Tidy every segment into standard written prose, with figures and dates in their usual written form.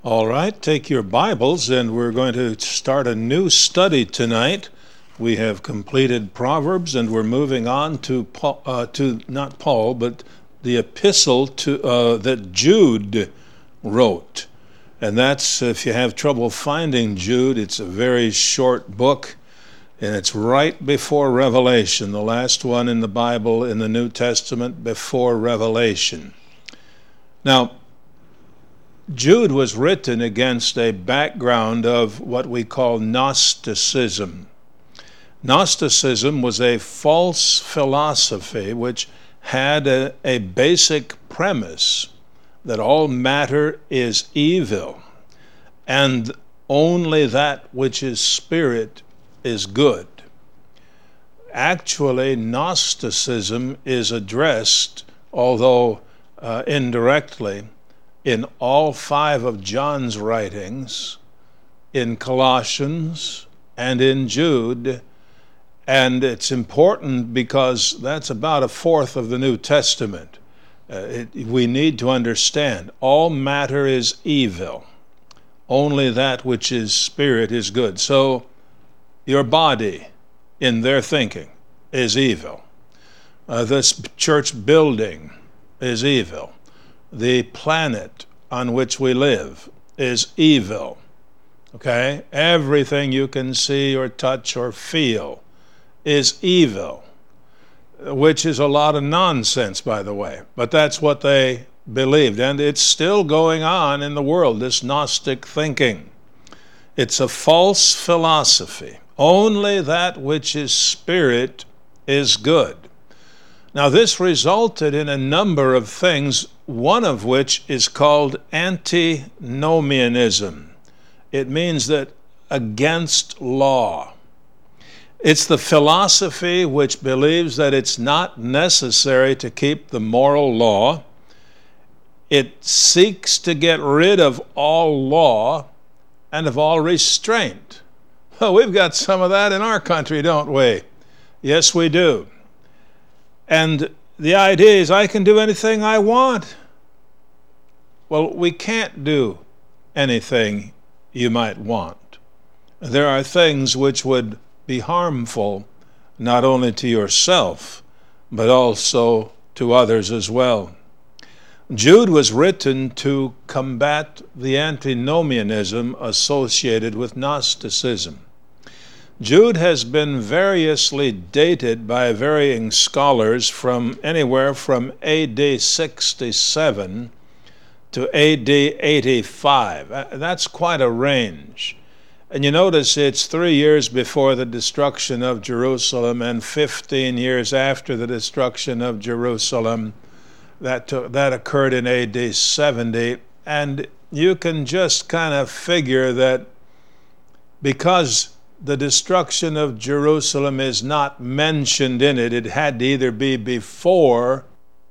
All right, take your Bibles, and we're going to start a new study tonight. We have completed Proverbs, and we're moving on to not Paul, but the epistle that Jude wrote. And that's, if you have trouble finding Jude, it's a very short book, and it's right before Revelation, the last one in the Bible in the New Testament before Revelation. Now, Jude was written against a background of what we call Gnosticism. Gnosticism was a false philosophy which had a basic premise that all matter is evil and only that which is spirit is good. Actually, Gnosticism is addressed, although indirectly, in all 5 of John's writings, in Colossians and in Jude. And it's important because that's about 1/4 of the New Testament. We need to understand all matter is evil. Only that which is spirit is good. So your body, in their thinking, is evil. This church building is evil. The planet on which we live is evil. Okay? Everything you can see or touch or feel is evil, which is a lot of nonsense, by the way. But that's what they believed. And it's still going on in the world, this Gnostic thinking. It's a false philosophy. Only that which is spirit is good. Now, this resulted in a number of things, one of which is called antinomianism. It means that against law. It's the philosophy which believes that it's not necessary to keep the moral law. It seeks to get rid of all law and of all restraint. Well, we've got some of that in our country, don't we? Yes, we do. And the idea is I can do anything I want. Well, we can't do anything you might want. There are things which would be harmful not only to yourself, but also to others as well. Jude was written to combat the antinomianism associated with Gnosticism. Jude has been variously dated by varying scholars from anywhere from AD 67 to AD 85. That's quite a range. And you notice it's 3 years before the destruction of Jerusalem and 15 years after the destruction of Jerusalem. That occurred in AD 70. And you can just kind of figure that because the destruction of Jerusalem is not mentioned in it, it had to either be before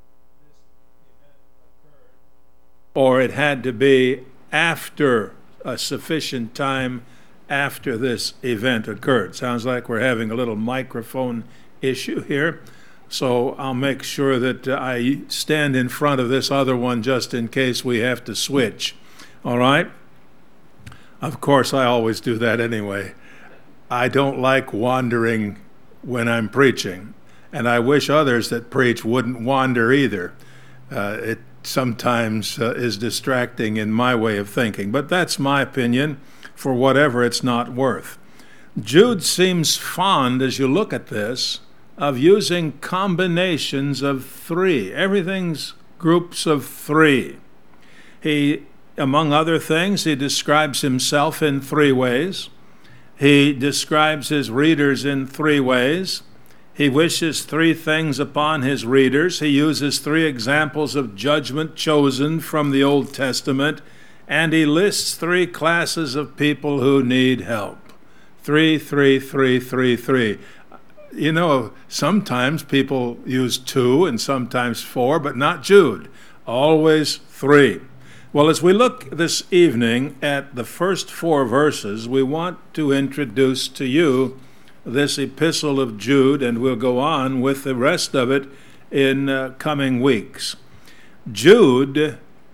or it had to be after a sufficient time after this event occurred. Sounds like we're having a little microphone issue here, so I'll make sure that I stand in front of this other one just in case we have to switch. All right? Of course, I always do that anyway. I don't like wandering when I'm preaching, and I wish others that preach wouldn't wander either. It sometimes is distracting in my way of thinking, but that's my opinion for whatever it's not worth. Jude seems fond, as you look at this, of using combinations of 3. Everything's groups of 3. He, among other things, he describes himself in 3 ways. He describes his readers in 3 ways. He wishes 3 things upon his readers. He uses 3 examples of judgment chosen from the Old Testament, and he lists 3 classes of people who need help. 3, 3, 3, 3, 3. You know, sometimes people use 2 and sometimes 4, but not Jude. Always 3. Well, as we look this evening at the first 4 verses, we want to introduce to you this epistle of Jude, and we'll go on with the rest of it in coming weeks. Jude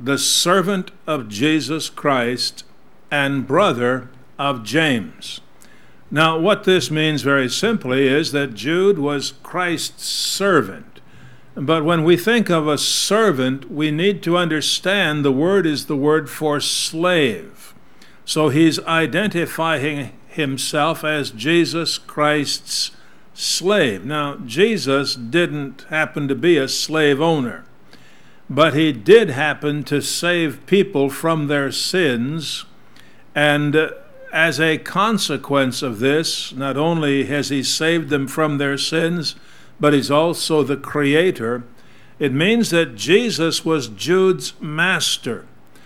the servant of Jesus Christ and brother of James. Now, what this means very simply is that Jude was Christ's servant. But when we think of a servant, we need to understand the word is the word for slave. So he's identifying himself as Jesus Christ's slave. Now, Jesus didn't happen to be a slave owner, but he did happen to save people from their sins, and as a consequence of this, not only has he saved them from their sins, but he's also the creator. It means that Jesus was Jude's master.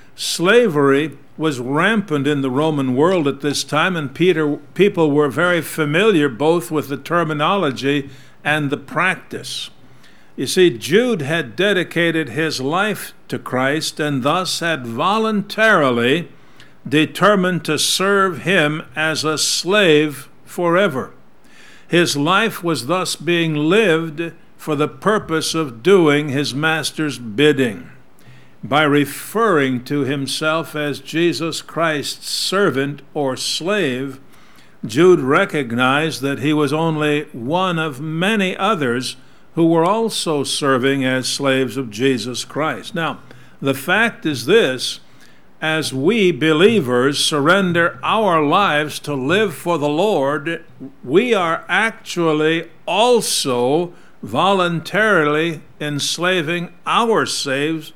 Slavery was rampant in the Roman world at this time, and people were very familiar both with the terminology and the practice. You see, Jude had dedicated his life to Christ and thus had voluntarily determined to serve him as a slave forever. His life was thus being lived for the purpose of doing his master's bidding. By referring to himself as Jesus Christ's servant or slave, Jude recognized that he was only one of many others who were also serving as slaves of Jesus Christ. Now, the fact is this: as we believers surrender our lives to live for the Lord, we are actually also voluntarily enslaving ourselves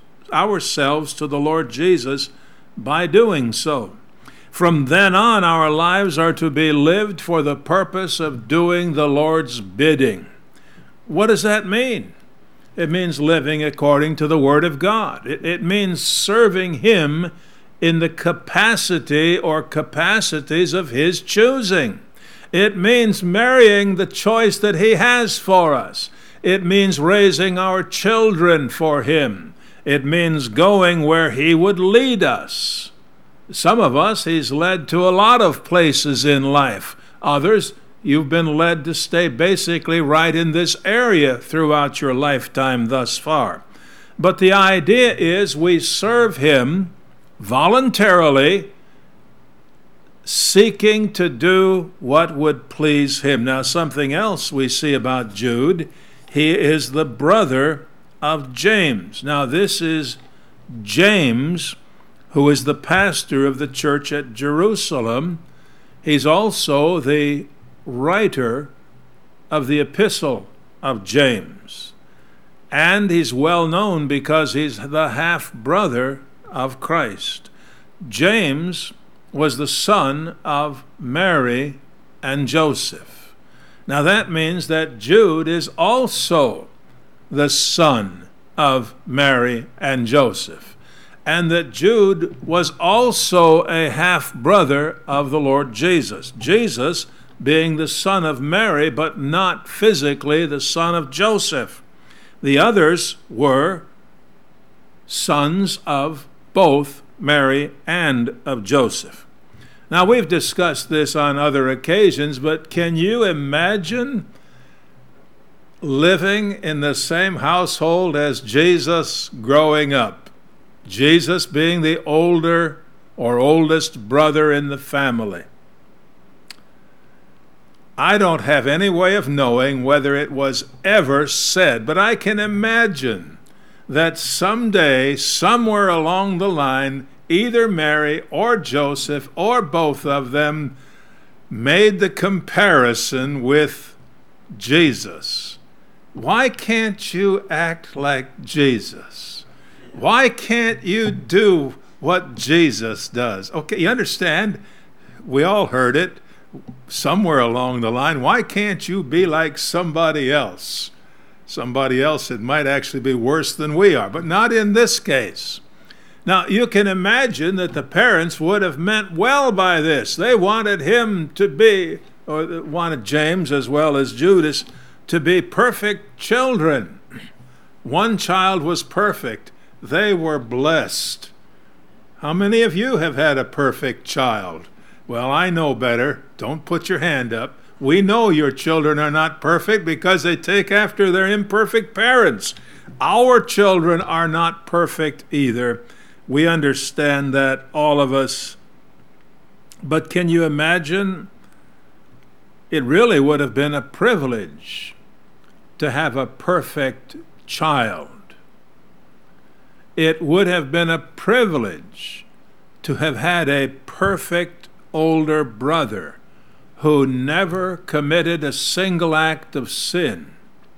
to the Lord Jesus by doing so. From then on, our lives are to be lived for the purpose of doing the Lord's bidding. What does that mean? It means living according to the Word of God. It means serving Him in the capacity or capacities of His choosing. It means marrying the choice that He has for us. It means raising our children for Him. It means going where He would lead us. Some of us, He's led to a lot of places in life. Others, you've been led to stay basically right in this area throughout your lifetime thus far. But the idea is we serve Him voluntarily, seeking to do what would please Him. Now, something else we see about Jude: he is the brother of James. Now, this is James, who is the pastor of the church at Jerusalem. He's also the writer of the epistle of James. And he's well known because he's the half-brother of Christ. James was the son of Mary and Joseph. Now that means that Jude is also the son of Mary and Joseph, and that Jude was also a half-brother of the Lord Jesus. Jesus being the son of Mary, but not physically the son of Joseph. The others were sons of both Mary and of Joseph. Now, we've discussed this on other occasions, but can you imagine living in the same household as Jesus growing up? Jesus being the older or oldest brother in the family. I don't have any way of knowing whether it was ever said, but I can imagine that someday, somewhere along the line, either Mary or Joseph or both of them made the comparison with Jesus. Why can't you act like Jesus? Why can't you do what Jesus does? Okay, you understand? We all heard it somewhere along the line. Why can't you be like somebody else? Somebody else that might actually be worse than we are, but not in this case. Now, you can imagine that the parents would have meant well by this. They wanted him to be, or wanted James as well as Judas, to be perfect children. One child was perfect. They were blessed. How many of you have had a perfect child? Well, I know better. Don't put your hand up. We know your children are not perfect because they take after their imperfect parents. Our children are not perfect either. We understand that, all of us. But can you imagine? It really would have been a privilege to have a perfect child. It would have been a privilege to have had a perfect older brother who never committed a single act of sin.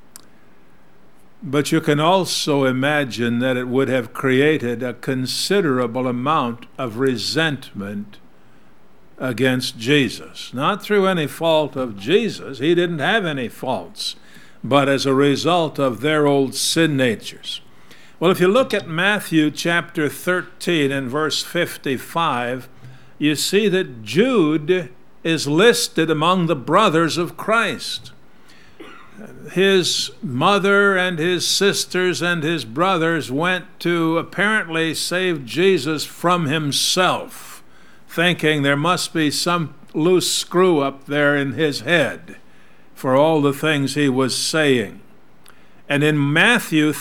But you can also imagine that it would have created a considerable amount of resentment against Jesus. Not through any fault of Jesus. He didn't have any faults, but as a result of their old sin natures. Well, if you look at Matthew chapter 13 and verse 55, you see that Jude is listed among the brothers of Christ. His mother and his sisters and his brothers went to apparently save Jesus from himself, thinking there must be some loose screw up there in his head for all the things he was saying. And in Matthew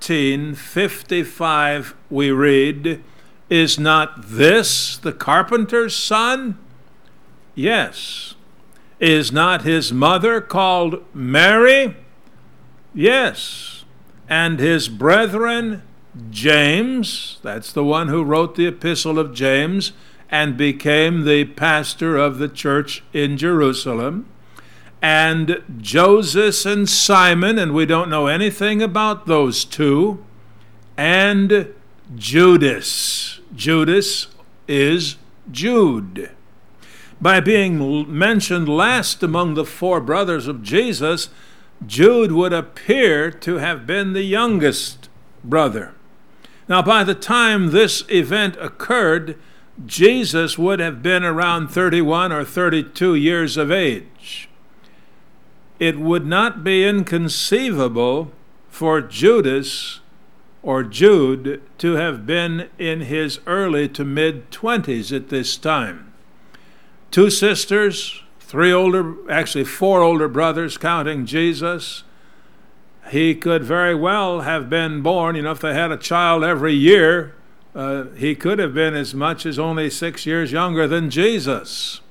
13:55 we read, "Is not this the carpenter's son? Yes. Is not his mother called Mary? Yes. And his brethren, James," that's the one who wrote the epistle of James and became the pastor of the church in Jerusalem, "and Joseph and Simon," and we don't know anything about those two, "and Judas." Judas is Jude. By being mentioned last among the four brothers of Jesus, Jude would appear to have been the youngest brother. Now, by the time this event occurred, Jesus would have been around 31 or 32 years of age. It would not be inconceivable for Judas or Jude to have been in his early to mid-20s at this time. Two sisters, four older brothers counting Jesus. He could very well have been born, if they had a child every year, he could have been as much as only 6 years younger than Jesus.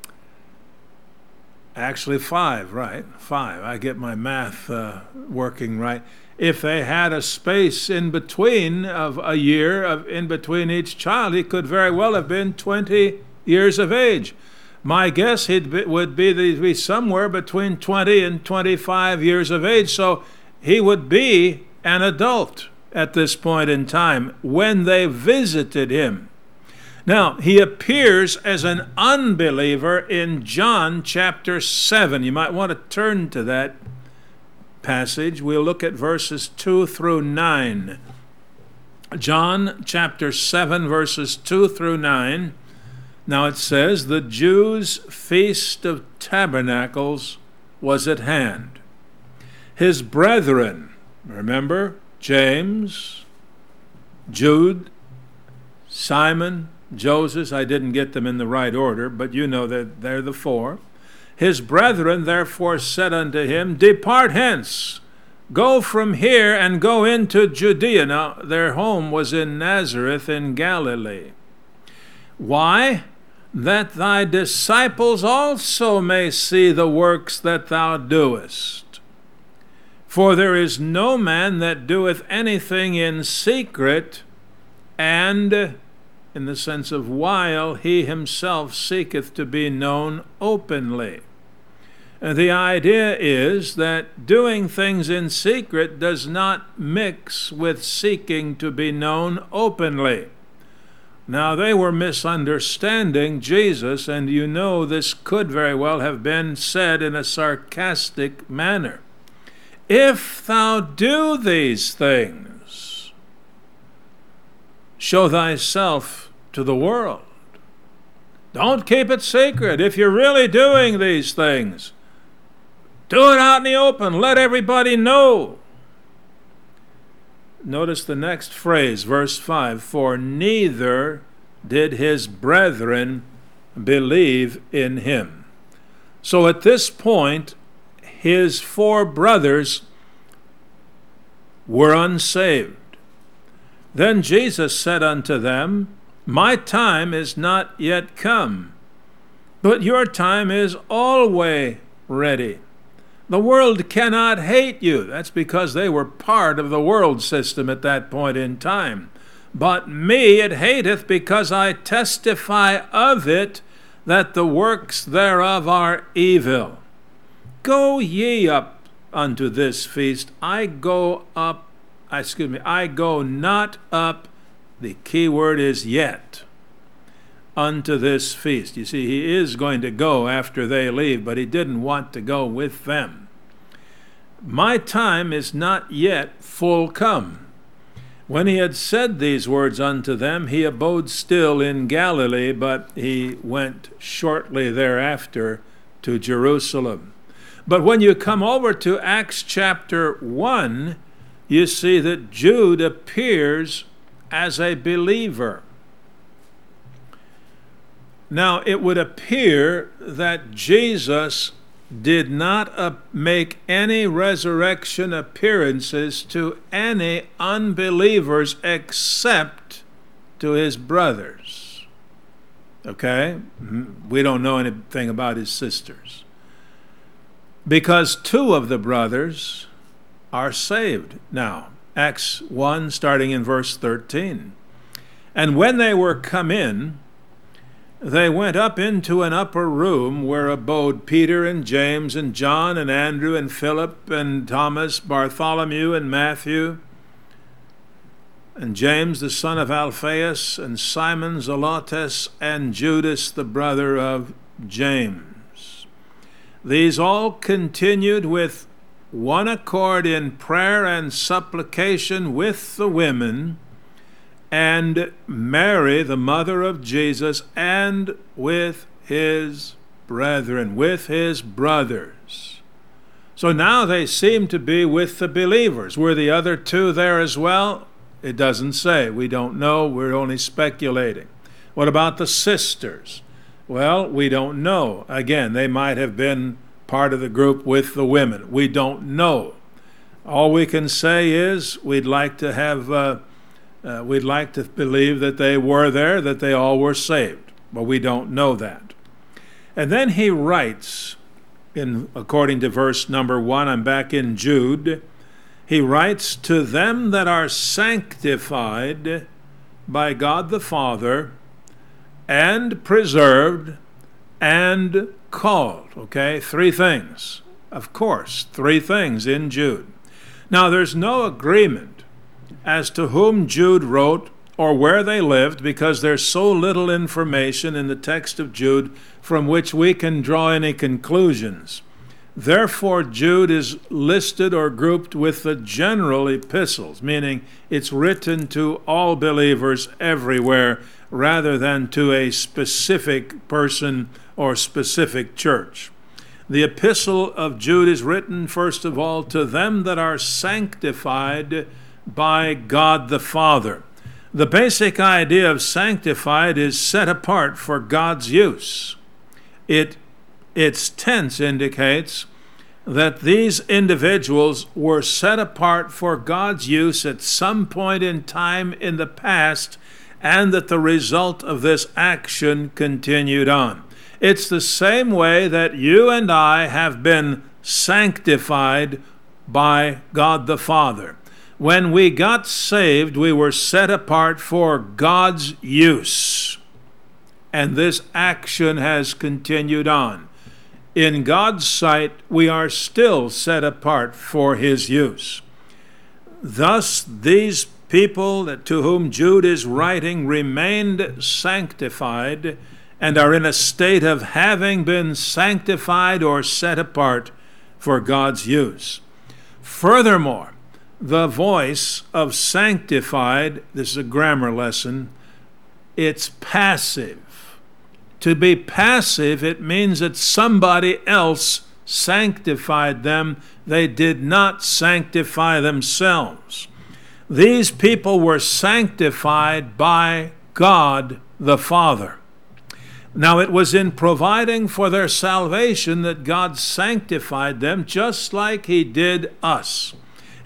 Actually 5, right? 5. I get my math working right. If they had a space in between of a year in between each child, he could very well have been 20 years of age. My guess would be somewhere between 20 and 25 years of age, so he would be an adult at this point in time when they visited him. Now, he appears as an unbeliever in John chapter 7. You might want to turn to that passage. We'll look at verses 2 through 9. John chapter 7, verses 2 through 9. Now it says, "The Jews' feast of tabernacles was at hand. His brethren," remember, James, Jude, Simon, Joseph, I didn't get them in the right order, but you know that they're the four. "His brethren therefore said unto him, Depart hence, go from here and go into Judea." Now their home was in Nazareth in Galilee. "Why? That thy disciples also may see the works that thou doest. For there is no man that doeth anything in secret, and," in the sense of while, "he himself seeketh to be known openly." And the idea is that doing things in secret does not mix with seeking to be known openly. Now, they were misunderstanding Jesus, and this could very well have been said in a sarcastic manner. "If thou do these things, show thyself to the world." Don't keep it secret. If you're really doing these things, do it out in the open. Let everybody know. Notice the next phrase, verse 5, "For neither did his brethren believe in him." So at this point, his four brothers were unsaved. Then Jesus said unto them, My time is not yet come, but your time is always ready. The world cannot hate you. That's because they were part of the world system at that point in time. But me it hateth, because I testify of it, that the works thereof are evil. Go ye up unto this feast. I go not up, the key word is yet, unto this feast. You see, he is going to go after they leave, but he didn't want to go with them. My time is not yet full come. When he had said these words unto them, he abode still in Galilee, but he went shortly thereafter to Jerusalem. But when you come over to Acts chapter 1, you see that Jude appears as a believer. Now, it would appear that Jesus did not make any resurrection appearances to any unbelievers except to his brothers. Okay? We don't know anything about his sisters. Because two of the brothers are saved now. Acts 1, starting in verse 13. And when they were come in, they went up into an upper room where abode Peter and James and John and Andrew and Philip and Thomas, Bartholomew and Matthew, and James the son of Alphaeus, and Simon Zelotes, and Judas the brother of James. These all continued with one accord in prayer and supplication with the women, and Mary, the mother of Jesus, and with his brethren, with his brothers. So now they seem to be with the believers. Were the other two there as well? It doesn't say. We don't know. We're only speculating. What about the sisters? Well, we don't know. Again, they might have been part of the group with the women. We don't know. All we can say is we'd like to believe that they were there, that they all were saved, but we don't know that. And then he writes, according to verse number 1, I'm back in Jude, he writes, to them that are sanctified by God the Father, and preserved, and called. Okay, three things. Of course, three things in Jude. Now, there's no agreement as to whom Jude wrote or where they lived, because there's so little information in the text of Jude from which we can draw any conclusions. Therefore, Jude is listed or grouped with the general epistles, meaning it's written to all believers everywhere rather than to a specific person or specific church. The epistle of Jude is written, first of all, to them that are sanctified by God the Father. The basic idea of sanctified is set apart for God's use. Its tense indicates that these individuals were set apart for God's use at some point in time in the past, and that the result of this action continued on. It's the same way that you and I have been sanctified by God the Father. When we got saved, we were set apart for God's use. And this action has continued on. In God's sight, we are still set apart for his use. Thus, these people to whom Jude is writing remained sanctified and are in a state of having been sanctified or set apart for God's use. Furthermore, the voice of sanctified, this is a grammar lesson, it's passive. To be passive, it means that somebody else sanctified them. They did not sanctify themselves. These people were sanctified by God the Father. Now, it was in providing for their salvation that God sanctified them, just like he did us.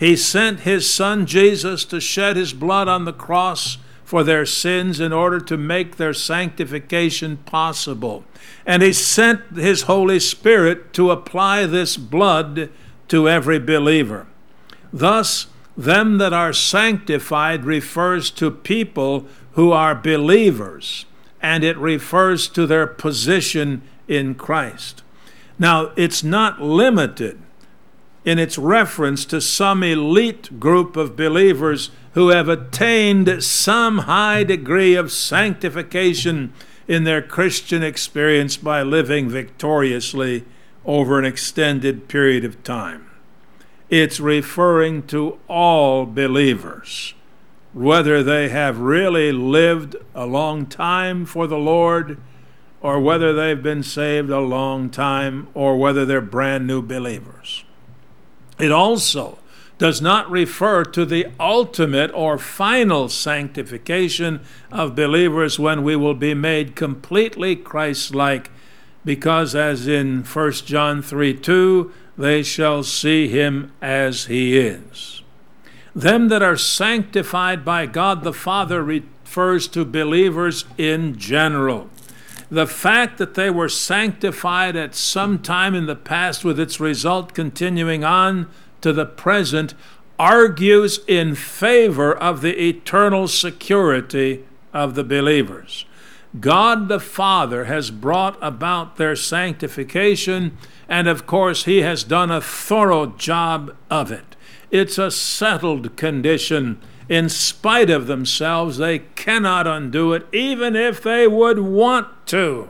He sent his Son Jesus to shed his blood on the cross for their sins in order to make their sanctification possible. And he sent his Holy Spirit to apply this blood to every believer. Thus, them that are sanctified refers to people who are believers, and it refers to their position in Christ. Now, it's not limited in its reference to some elite group of believers who have attained some high degree of sanctification in their Christian experience by living victoriously over an extended period of time. It's referring to all believers, whether they have really lived a long time for the Lord, or whether they've been saved a long time, or whether they're brand new believers. It also does not refer to the ultimate or final sanctification of believers when we will be made completely Christ-like, because as in 1 John 3:2, they shall see him as he is. Them that are sanctified by God the Father refers to believers in general. The fact that they were sanctified at some time in the past with its result continuing on to the present argues in favor of the eternal security of the believers. God the Father has brought about their sanctification, and of course he has done a thorough job of it. It's a settled condition. In spite of themselves, they cannot undo it, even if they would want to,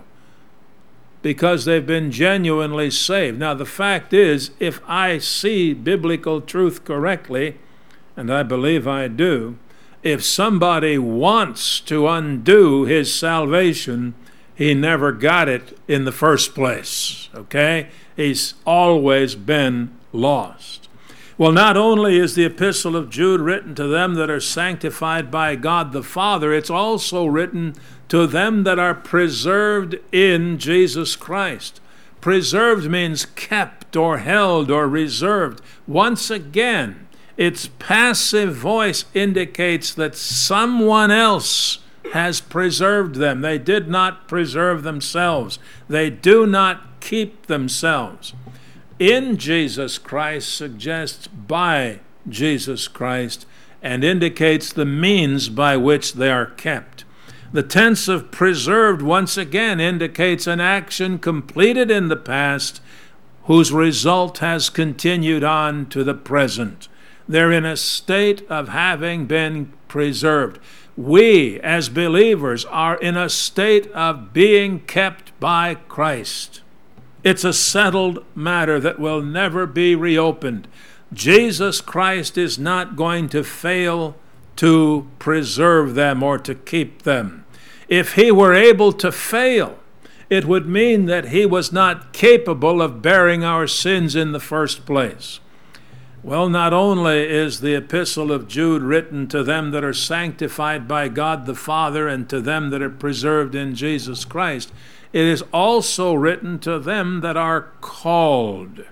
because they've been genuinely saved. Now, the fact is, if I see biblical truth correctly, and I believe I do, if somebody wants to undo his salvation, he never got it in the first place, okay? He's always been lost. Well, not only is the Epistle of Jude written to them that are sanctified by God the Father, it's also written to them that are preserved in Jesus Christ. Preserved means kept or held or reserved. Once again, its passive voice indicates that someone else has preserved them. They did not preserve themselves. They do not keep themselves. In Jesus Christ suggests by Jesus Christ and indicates the means by which they are kept. The tense of preserved once again indicates an action completed in the past whose result has continued on to the present. They're in a state of having been preserved. We, as believers, are in a state of being kept by Christ. It's a settled matter that will never be reopened. Jesus Christ is not going to fail to preserve them or to keep them. If he were able to fail, it would mean that he was not capable of bearing our sins in the first place. Well, not only is the Epistle of Jude written to them that are sanctified by God the Father and to them that are preserved in Jesus Christ, it is also written to them that are called.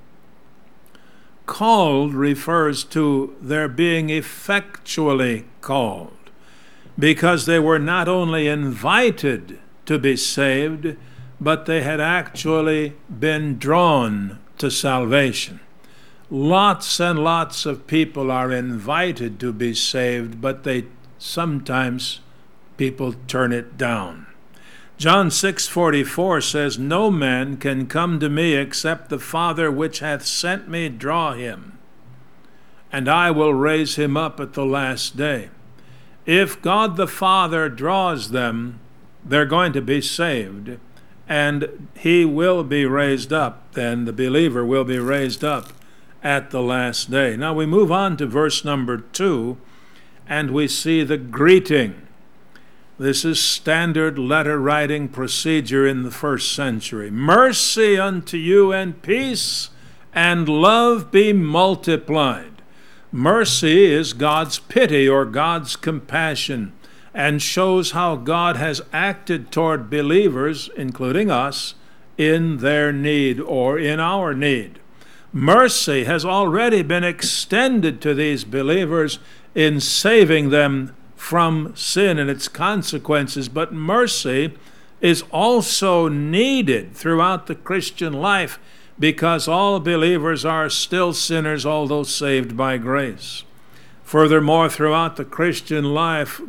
Called refers to their being effectually called, because they were not only invited to be saved, but they had actually been drawn to salvation. Lots and lots of people are invited to be saved, but sometimes people turn it down. John 6:44 says, "No man can come to me except the Father which hath sent me draw him, and I will raise him up at the last day." If God the Father draws them, they're going to be saved, and he will be raised up, then the believer will be raised up at the last day. Now we move on to verse number 2, and we see the greeting. This is standard letter writing procedure in the first century. "Mercy unto you and peace, and love be multiplied." Mercy is God's pity or God's compassion, and shows how God has acted toward believers, including us, in their need or in our need. Mercy has already been extended to these believers in saving them from sin and its consequences, but mercy is also needed throughout the Christian life because all believers are still sinners, although saved by grace. Furthermore, throughout the Christian life,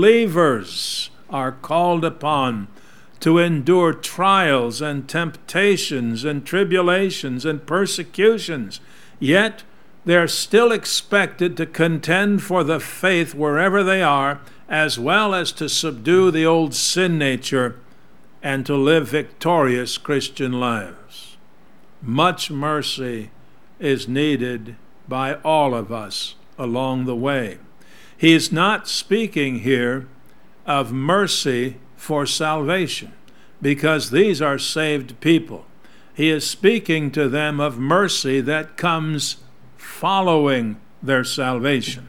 believers are called upon to endure trials and temptations and tribulations and persecutions, yet they're still expected to contend for the faith wherever they are, as well as to subdue the old sin nature and to live victorious Christian lives. Much mercy is needed by all of us along the way. He is not speaking here of mercy for salvation, because these are saved people. He is speaking to them of mercy that comes following their salvation.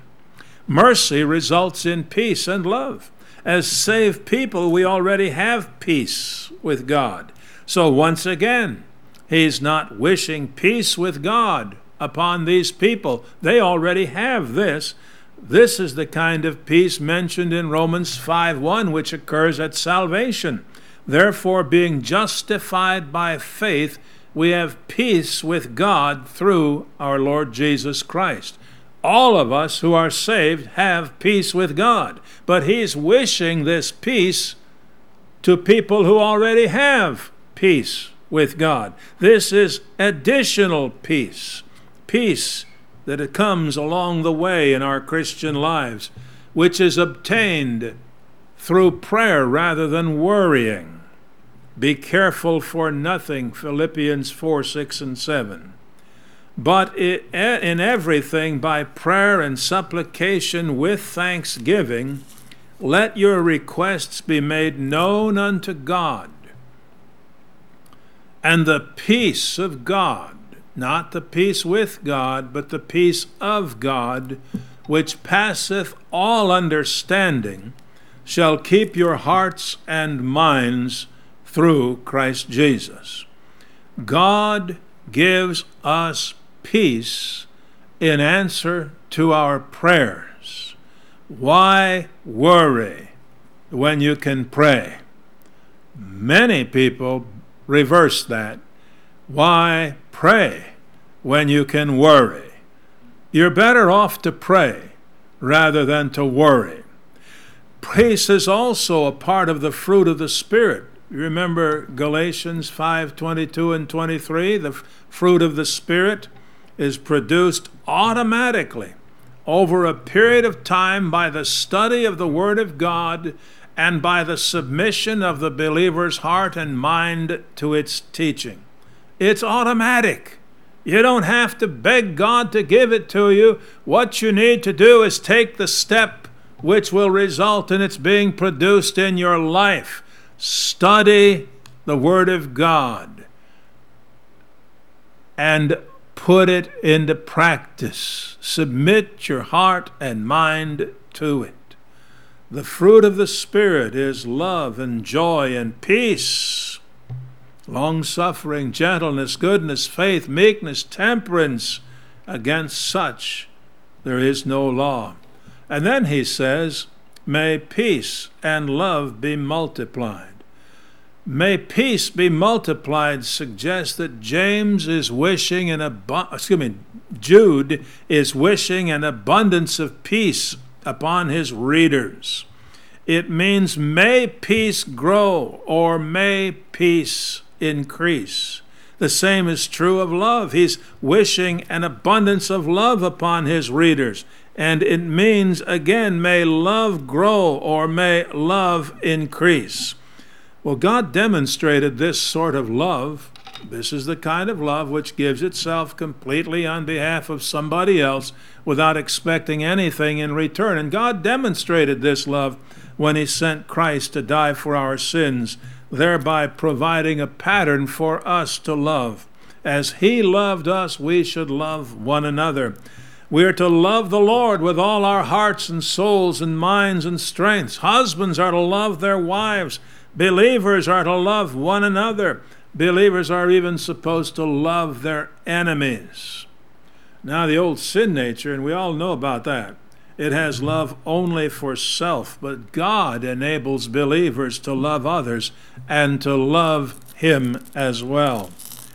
Mercy results in peace and love. As saved people, we already have peace with God. So once again, he's not wishing peace with God upon these people. They already have this. This is the kind of peace mentioned in Romans 5:1, which occurs at salvation. Therefore, being justified by faith, we have peace with God through our Lord Jesus Christ. All of us who are saved have peace with God, but he's wishing this peace to people who already have peace with God. This is additional peace, peace that comes along the way in our Christian lives, which is obtained through prayer rather than worrying. Be careful for nothing, Philippians 4:6 and 7. But in everything, by prayer and supplication with thanksgiving, let your requests be made known unto God. And the peace of God, not the peace with God, but the peace of God, which passeth all understanding, shall keep your hearts and minds through Christ Jesus. God gives us peace in answer to our prayers. Why worry when you can pray? Many people reverse that. Why pray when you can worry? You're better off to pray rather than to worry. Peace is also a part of the fruit of the Spirit. You remember Galatians 5:22 and 23? The fruit of the Spirit is produced automatically over a period of time by the study of the Word of God and by the submission of the believer's heart and mind to its teaching. It's automatic. You don't have to beg God to give it to you. What you need to do is take the step which will result in its being produced in your life. Study the Word of God and put it into practice. Submit your heart and mind to it. The fruit of the Spirit is love and joy and peace, long-suffering, gentleness, goodness, faith, meekness, temperance. Against such there is no law. And then he says, may peace and love be multiplied. May peace be multiplied suggests that Jude is wishing an abundance of peace upon his readers. It means may peace grow or may peace increase. The same is true of love. He's wishing an abundance of love upon his readers. And it means, again, may love grow or may love increase. Well, God demonstrated this sort of love. This is the kind of love which gives itself completely on behalf of somebody else without expecting anything in return. And God demonstrated this love when he sent Christ to die for our sins, thereby providing a pattern for us to love. As he loved us, we should love one another. We are to love the Lord with all our hearts and souls and minds and strengths. Husbands are to love their wives. Believers are to love one another. believers are even supposed to love their enemies. Now, the old sin nature, and we all know about that, it has love only for self, but God enables believers to love others and to love Him as well.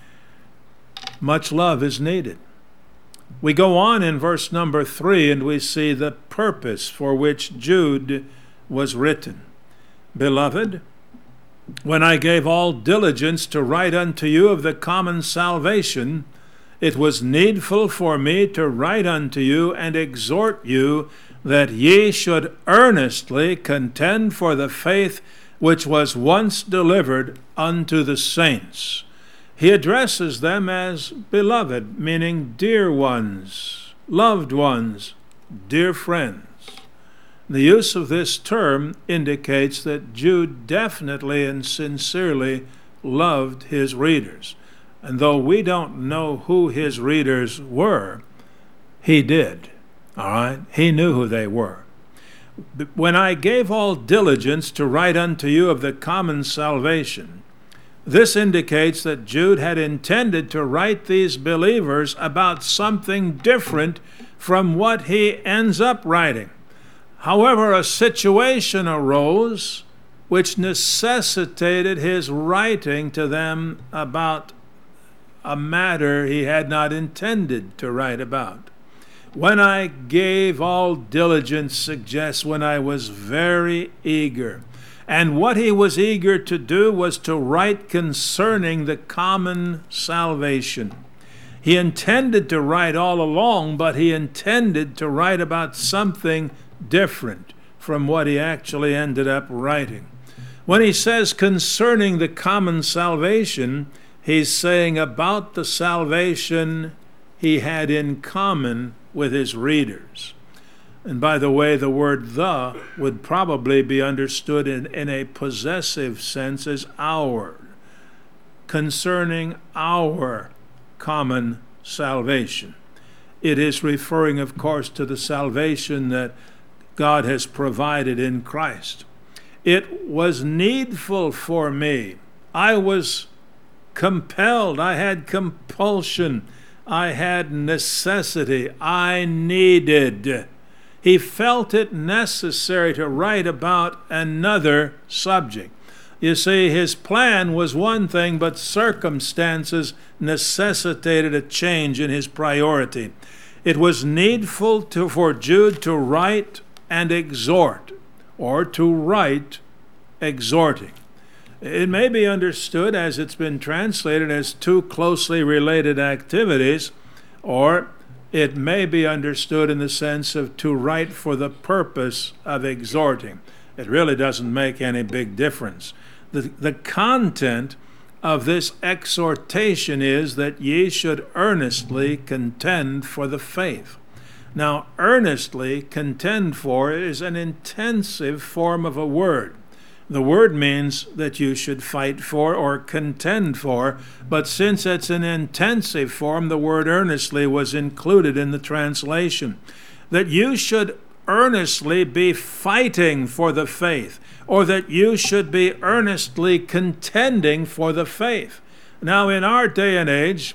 Much love is needed. We go on in verse number 3, and we see the purpose for which Jude was written. Beloved, when I gave all diligence to write unto you of the common salvation, it was needful for me to write unto you and exhort you that ye should earnestly contend for the faith which was once delivered unto the saints. He addresses them as beloved, meaning dear ones, loved ones, dear friends. The use of this term indicates that Jude definitely and sincerely loved his readers. And though we don't know who his readers were, he did. All right? He knew who they were. When I gave all diligence to write unto you of the common salvation, this indicates that Jude had intended to write these believers about something different from what he ends up writing. However, a situation arose which necessitated his writing to them about a matter he had not intended to write about. When I gave all diligence suggests when I was very eager. And what he was eager to do was to write concerning the common salvation. He intended to write all along, but he intended to write about something different from what he actually ended up writing. When he says concerning the common salvation, he's saying about the salvation he had in common with his readers. And by the way, the word the would probably be understood in a possessive sense as our, concerning our common salvation. It is referring, of course, to the salvation that God has provided in Christ. It was needful for me. I was compelled. I had compulsion. I had necessity. I needed. He felt it necessary to write about another subject. You see, his plan was one thing, but circumstances necessitated a change in his priority. It was needful for Jude to write and exhort, or to write exhorting. It may be understood, as it's been translated, as two closely related activities, or it may be understood in the sense of to write for the purpose of exhorting. It really doesn't make any big difference. The content of this exhortation is that ye should earnestly contend for the faith. Now, earnestly contend for is an intensive form of a word. The word means that you should fight for or contend for, but since it's an intensive form, the word earnestly was included in the translation. That you should earnestly be fighting for the faith, or that you should be earnestly contending for the faith. Now, in our day and age,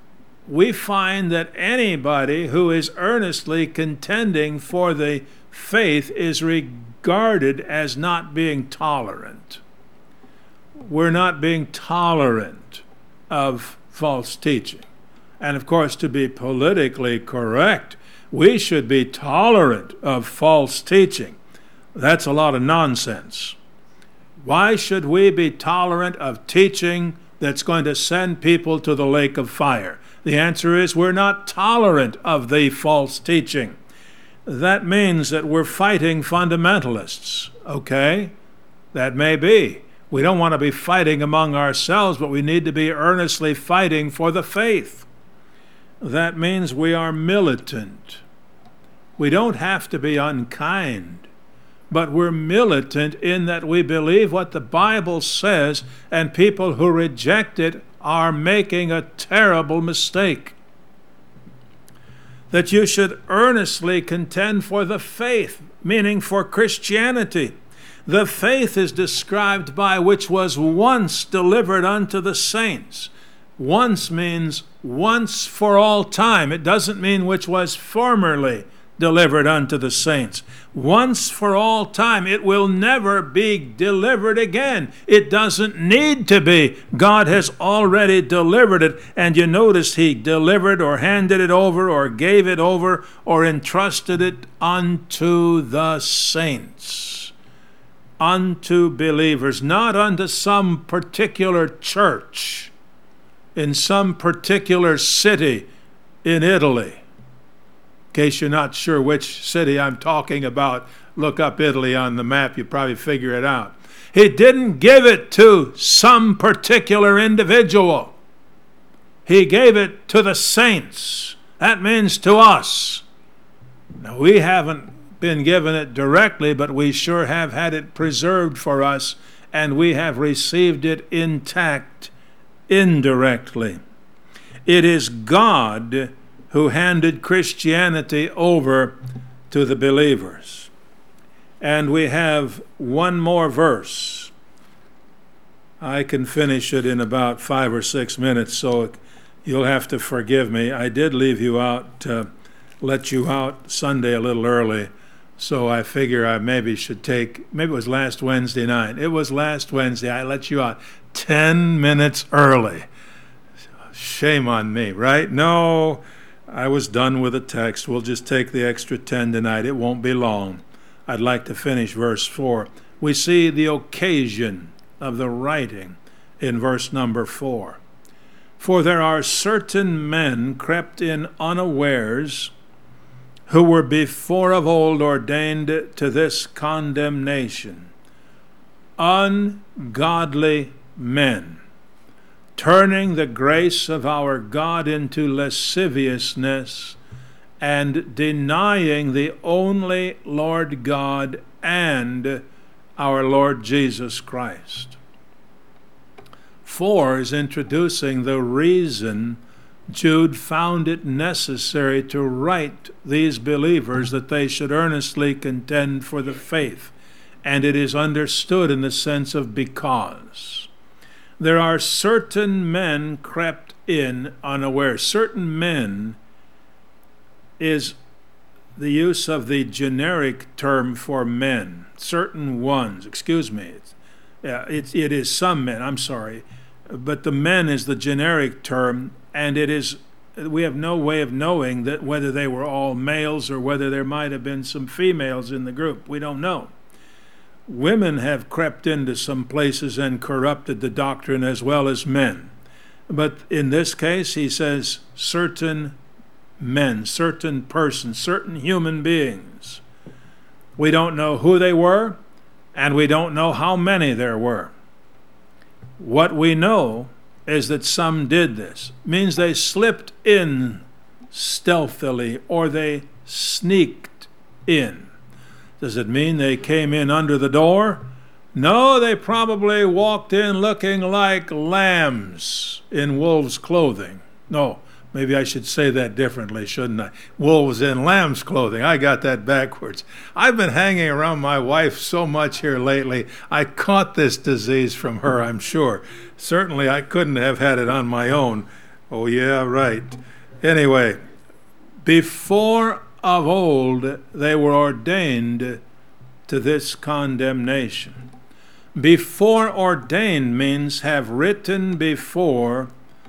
we find that anybody who is earnestly contending for the faith is regarded as not being tolerant. We're not being tolerant of false teaching. And of course, to be politically correct, we should be tolerant of false teaching. That's a lot of nonsense. Why should we be tolerant of teaching that's going to send people to the lake of fire? The answer is we're not tolerant of the false teaching. That means that we're fighting fundamentalists, okay? That may be. We don't want to be fighting among ourselves, but we need to be earnestly fighting for the faith. That means we are militant. We don't have to be unkind, but we're militant in that we believe what the Bible says, and people who reject it are making a terrible mistake. That you should earnestly contend for the faith, meaning for Christianity. The faith is described by which was once delivered unto the saints. Once means once for all time. It doesn't mean which was formerly delivered unto the saints. Once for all time. It will never be delivered again. It doesn't need to be. God has already delivered it. And you notice he delivered or handed it over or gave it over or entrusted it unto the saints. Unto believers, not unto some particular church in some particular city in Italy. In case you're not sure which city I'm talking about, look up Italy on the map. You probably figure it out. He didn't give it to some particular individual. He gave it to the saints. That means to us. Now, we haven't been given it directly, but we sure have had it preserved for us, and we have received it intact indirectly. It is God who handed Christianity over to the believers. And we have one more verse. I can finish it in about 5 or 6 minutes, so you'll have to forgive me. I did leave you out, let you out Sunday a little early, so I figure I maybe it was last Wednesday night. It was last Wednesday. I let you out 10 minutes early. Shame on me, right? No, I was done with the text. We'll just take the extra 10 tonight. It won't be long. I'd like to finish verse 4. We see the occasion of the writing in verse number 4. For there are certain men crept in unawares, who were before of old ordained to this condemnation. Ungodly men, turning the grace of our God into lasciviousness, and denying the only Lord God and our Lord Jesus Christ. 4 is introducing the reason Jude found it necessary to write these believers that they should earnestly contend for the faith. And it is understood in the sense of because. There are certain men crept in unaware. Certain men is the use of the generic term for men. Certain ones, excuse me. It is some men, I'm sorry. But the men is the generic term, and we have no way of knowing that whether they were all males or whether there might have been some females in the group. We don't know. Women have crept into some places and corrupted the doctrine as well as men. But in this case, he says certain men, certain persons, certain human beings. We don't know who they were, and we don't know how many there were. What we know is that some did this. It means they slipped in stealthily or they sneaked in. Does it mean they came in under the door? No, they probably walked in looking like lambs in wolves' clothing. No, maybe I should say that differently, shouldn't I? Wolves in lambs' clothing. I got that backwards. I've been hanging around my wife so much here lately. I caught this disease from her, I'm sure. Certainly I couldn't have had it on my own. Oh, yeah, right. Anyway, before of old they were ordained to this condemnation. Before ordained means have been written before,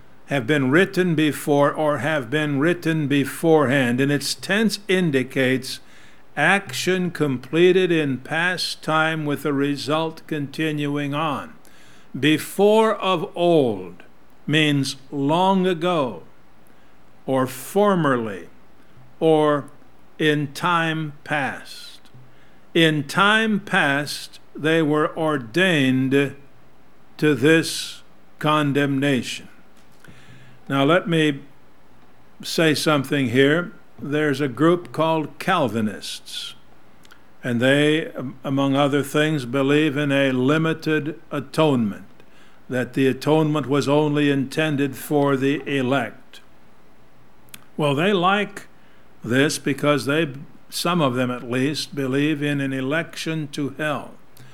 or have been written beforehand, and its tense indicates action completed in past time with a result continuing on. Before of old means long ago, or formerly, or in time past. In time past, they were ordained to this condemnation. Now let me say something here. There's a group called Calvinists, and they, among other things, believe in a limited atonement, that the atonement was only intended for the elect. Well, they like this because some of them at least, believe in an election to hell.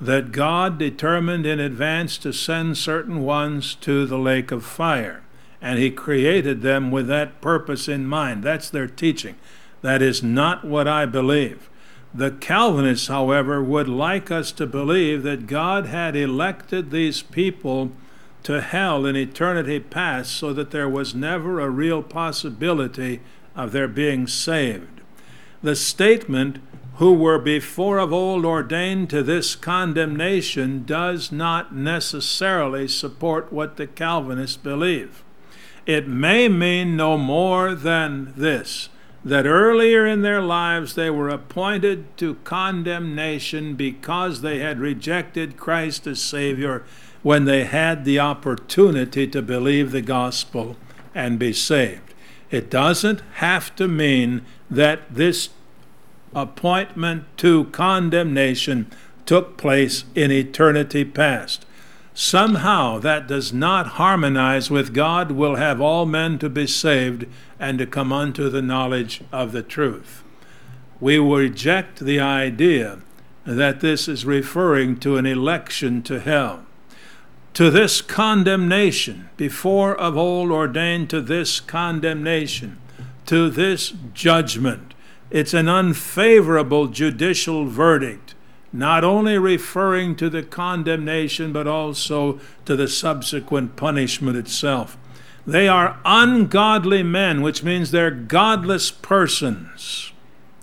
that God determined in advance to send certain ones to the lake of fire, and he created them with that purpose in mind. That's their teaching. That is not what I believe. The Calvinists, however, would like us to believe that God had elected these people to hell in eternity past so that there was never a real possibility of their being saved. The statement, "who were before of old ordained to this condemnation," does not necessarily support what the Calvinists believe. It may mean no more than this, that earlier in their lives they were appointed to condemnation because they had rejected Christ as Savior when they had the opportunity to believe the gospel and be saved. It doesn't have to mean that this appointment to condemnation took place in eternity past. Somehow that does not harmonize with God will have all men to be saved and to come unto the knowledge of the truth. We will reject the idea that this is referring to an election to hell. To this condemnation, before of old ordained to this condemnation, to this judgment. It's an unfavorable judicial verdict, not only referring to the condemnation, but also to the subsequent punishment itself. They are ungodly men, which means they're godless persons.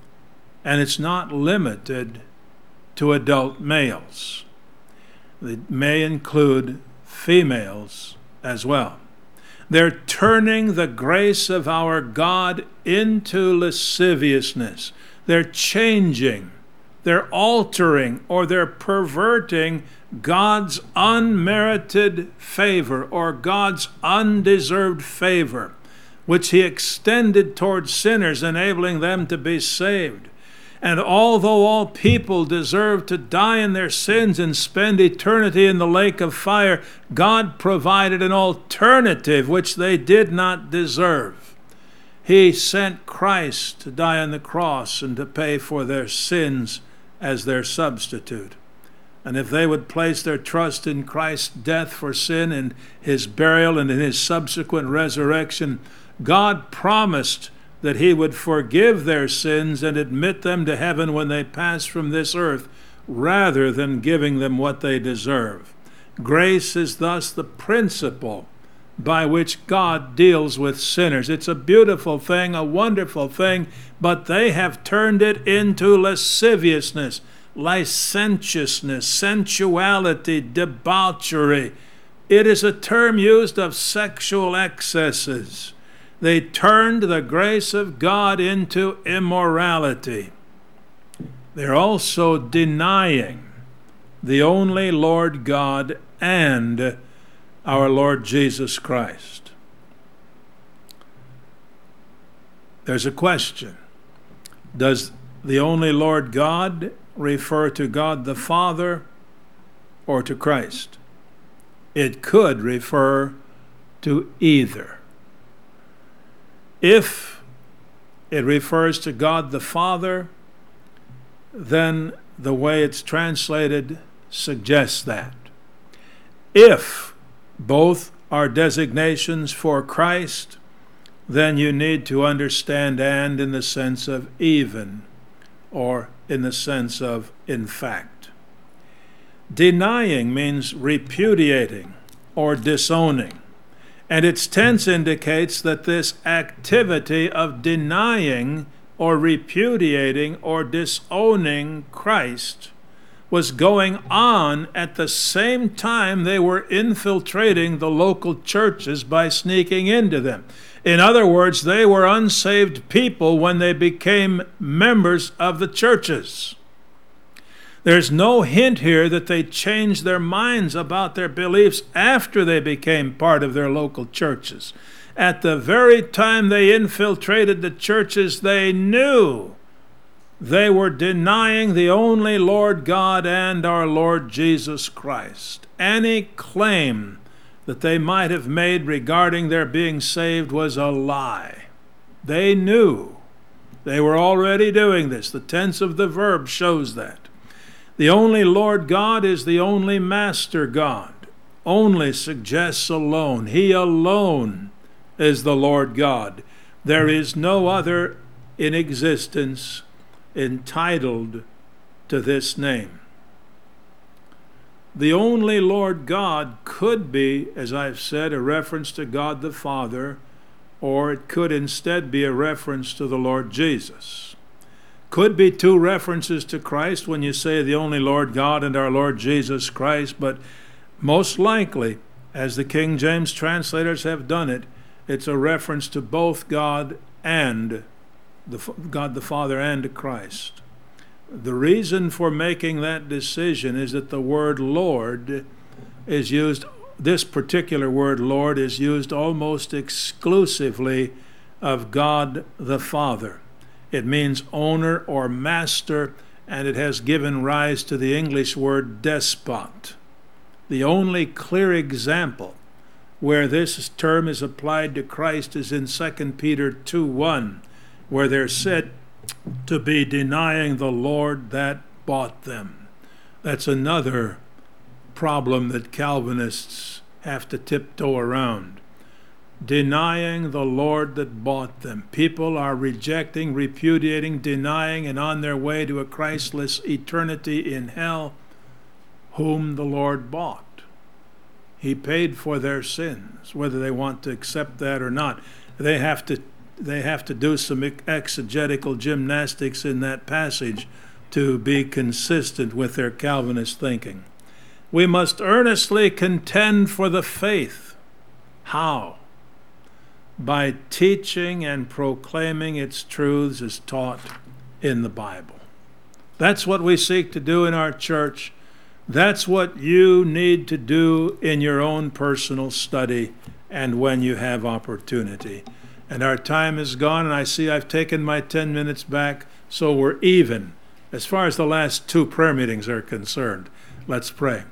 And it's not limited to adult males. It may include females as well. They're turning the grace of our God into lasciviousness. They're changing, they're altering, or they're perverting God's unmerited favor or God's undeserved favor, which he extended towards sinners, enabling them to be saved. And although all people deserve to die in their sins and spend eternity in the lake of fire, God provided an alternative which they did not deserve. He sent Christ to die on the cross and to pay for their sins as their substitute. And if they would place their trust in Christ's death for sin and his burial and in his subsequent resurrection, God promised that he would forgive their sins and admit them to heaven when they pass from this earth, rather than giving them what they deserve. Grace is thus the principle by which God deals with sinners. It's a beautiful thing, a wonderful thing, but they have turned it into lasciviousness, licentiousness, sensuality, debauchery. It is a term used of sexual excesses. They turned the grace of God into immorality. They're also denying the only Lord God and our Lord Jesus Christ. There's a question. Does the only Lord God refer to God the Father or to Christ? It could refer to either. If it refers to God the Father, then the way it's translated suggests that. If both are designations for Christ, then you need to understand "and" in the sense of even, or in the sense of in fact. Denying means repudiating or disowning. And its tense indicates that this activity of denying or repudiating or disowning Christ was going on at the same time they were infiltrating the local churches by sneaking into them. In other words, they were unsaved people when they became members of the churches. There's no hint here that they changed their minds about their beliefs after they became part of their local churches. At the very time they infiltrated the churches, they knew they were denying the only Lord God and our Lord Jesus Christ. Any claim that they might have made regarding their being saved was a lie. They knew. They were already doing this. The tense of the verb shows that. The only Lord God is the only Master God. Only suggests alone. He alone is the Lord God. There is no other in existence entitled to this name. The only Lord God could be, as I've said, a reference to God the Father, or it could instead be a reference to the Lord Jesus. Could be two references to Christ when you say the only Lord God and our Lord Jesus Christ, but most likely, as the King James translators have done it, it's a reference to both God and God the Father and Christ. The reason for making that decision is that the word Lord is used, this particular word Lord is used almost exclusively of God the Father. It means owner or master, and it has given rise to the English word despot. The only clear example where this term is applied to Christ is in 2 Peter 2:1, where they're said to be denying the Lord that bought them. That's another problem that Calvinists have to tiptoe around. Denying the Lord that bought them. People are rejecting, repudiating, denying, and on their way to a Christless eternity in hell, whom the Lord bought. He paid for their sins, whether they want to accept that or not. They have to do some exegetical gymnastics in that passage to be consistent with their Calvinist thinking. We must earnestly contend for the faith. How? By teaching and proclaiming its truths as taught in the Bible. That's what we seek to do in our church. That's what you need to do in your own personal study and when you have opportunity. And our time is gone, and I see I've taken my 10 minutes back, so we're even as far as the last two prayer meetings are concerned. Let's pray.